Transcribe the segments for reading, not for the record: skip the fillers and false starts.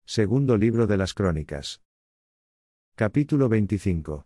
Segundo libro de las Crónicas. Capítulo 25.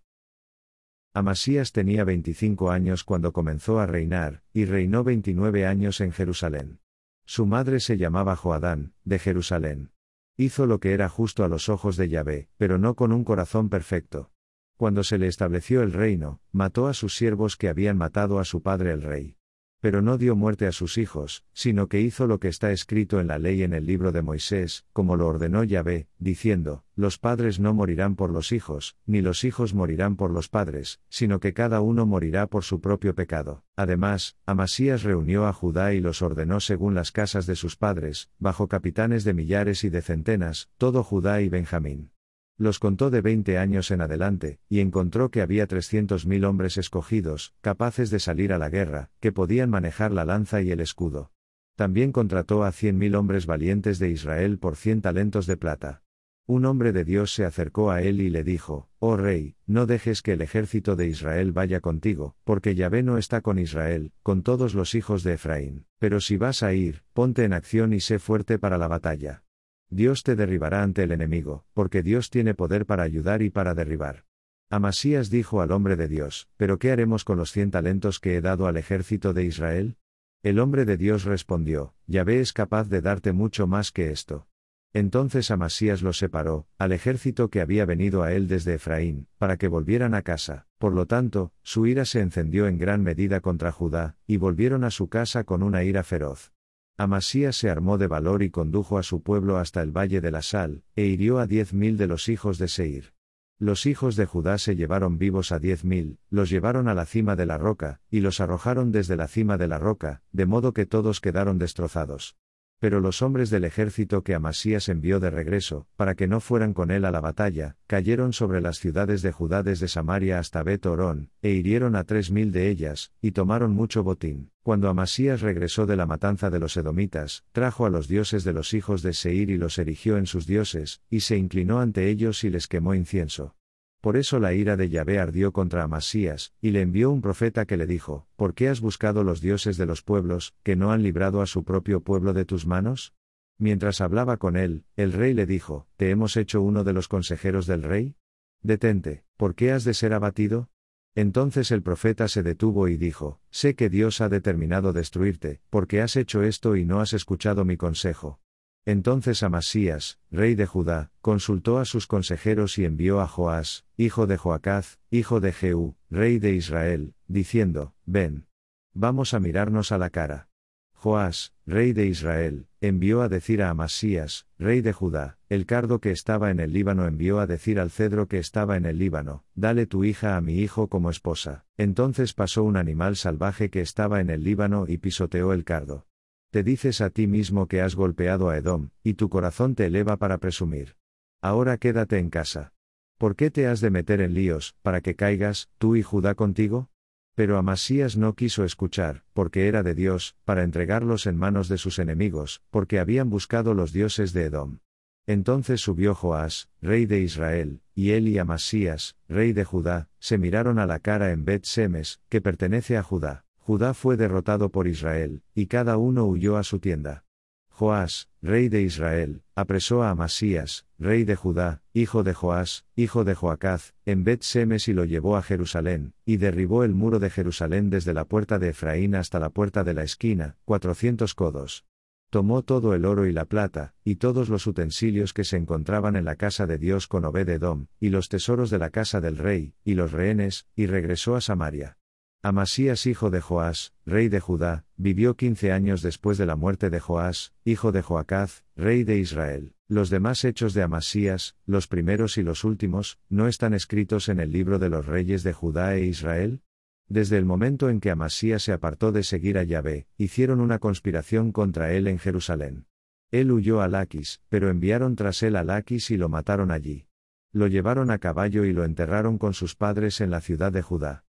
Amasías tenía 25 años cuando comenzó a reinar, y reinó 29 años en Jerusalén. Su madre se llamaba Joadán, de Jerusalén. Hizo lo que era justo a los ojos de Yahvé, pero no con un corazón perfecto. Cuando se le estableció el reino, mató a sus siervos que habían matado a su padre el rey. Pero no dio muerte a sus hijos, sino que hizo lo que está escrito en la ley en el libro de Moisés, como lo ordenó Yahvé, diciendo: los padres no morirán por los hijos, ni los hijos morirán por los padres, sino que cada uno morirá por su propio pecado. Además, Amasías reunió a Judá y los ordenó según las casas de sus padres, bajo capitanes de millares y de centenas, todo Judá y Benjamín. Los contó de 20 años en adelante, y encontró que había 300.000 hombres escogidos, capaces de salir a la guerra, que podían manejar la lanza y el escudo. También contrató a 100.000 hombres valientes de Israel por 100 talentos de plata. Un hombre de Dios se acercó a él y le dijo: oh rey, no dejes que el ejército de Israel vaya contigo, porque Yahvé no está con Israel, con todos los hijos de Efraín. Pero si vas a ir, ponte en acción y sé fuerte para la batalla. Dios te derribará ante el enemigo, porque Dios tiene poder para ayudar y para derribar. Amasías dijo al hombre de Dios: ¿pero qué haremos con los 100 talentos que he dado al ejército de Israel? El hombre de Dios respondió: Yahvé es capaz de darte mucho más que esto. Entonces Amasías los separó, al ejército que había venido a él desde Efraín, para que volvieran a casa. Por lo tanto, su ira se encendió en gran medida contra Judá, y volvieron a su casa con una ira feroz. Amasías se armó de valor y condujo a su pueblo hasta el valle de la sal, e hirió a 10.000 de los hijos de Seir. Los hijos de Judá se llevaron vivos a 10.000, los llevaron a la cima de la roca, y los arrojaron desde la cima de la roca, de modo que todos quedaron destrozados. Pero los hombres del ejército que Amasías envió de regreso, para que no fueran con él a la batalla, cayeron sobre las ciudades de Judá desde Samaria hasta Bet-Horón, e hirieron a 3.000 de ellas, y tomaron mucho botín. Cuando Amasías regresó de la matanza de los edomitas, trajo a los dioses de los hijos de Seir y los erigió en sus dioses, y se inclinó ante ellos y les quemó incienso. Por eso la ira de Yahvé ardió contra Amasías, y le envió un profeta que le dijo: ¿por qué has buscado los dioses de los pueblos, que no han librado a su propio pueblo de tus manos? Mientras hablaba con él, el rey le dijo: ¿te hemos hecho uno de los consejeros del rey? Detente, ¿por qué has de ser abatido? Entonces el profeta se detuvo y dijo: sé que Dios ha determinado destruirte, porque has hecho esto y no has escuchado mi consejo. Entonces Amasías, rey de Judá, consultó a sus consejeros y envió a Joás, hijo de Joacaz, hijo de Jehú, rey de Israel, diciendo: ven. Vamos a mirarnos a la cara. Joás, rey de Israel, envió a decir a Amasías, rey de Judá: el cardo que estaba en el Líbano envió a decir al cedro que estaba en el Líbano: dale tu hija a mi hijo como esposa. Entonces pasó un animal salvaje que estaba en el Líbano y pisoteó el cardo. Te dices a ti mismo que has golpeado a Edom, y tu corazón te eleva para presumir. Ahora quédate en casa. ¿Por qué te has de meter en líos, para que caigas, tú y Judá contigo? Pero Amasías no quiso escuchar, porque era de Dios, para entregarlos en manos de sus enemigos, porque habían buscado los dioses de Edom. Entonces subió Joás, rey de Israel, y él y Amasías, rey de Judá, se miraron a la cara en Bet-Semes, que pertenece a Judá. Judá fue derrotado por Israel, y cada uno huyó a su tienda. Joás, rey de Israel, apresó a Amasías, rey de Judá, hijo de Joás, hijo de Joacaz, en Bet-Semes y lo llevó a Jerusalén, y derribó el muro de Jerusalén desde la puerta de Efraín hasta la puerta de la esquina, 400 codos. Tomó todo el oro y la plata, y todos los utensilios que se encontraban en la casa de Dios con Obed-Edom, y los tesoros de la casa del rey, y los rehenes, y regresó a Samaria. Amasías hijo de Joás, rey de Judá, vivió 15 años después de la muerte de Joás, hijo de Joacaz, rey de Israel. Los demás hechos de Amasías, los primeros y los últimos, ¿no están escritos en el libro de los reyes de Judá e Israel? Desde el momento en que Amasías se apartó de seguir a Yahvé, hicieron una conspiración contra él en Jerusalén. Él huyó a Laquis, pero enviaron tras él a Laquis y lo mataron allí. Lo llevaron a caballo y lo enterraron con sus padres en la ciudad de Judá.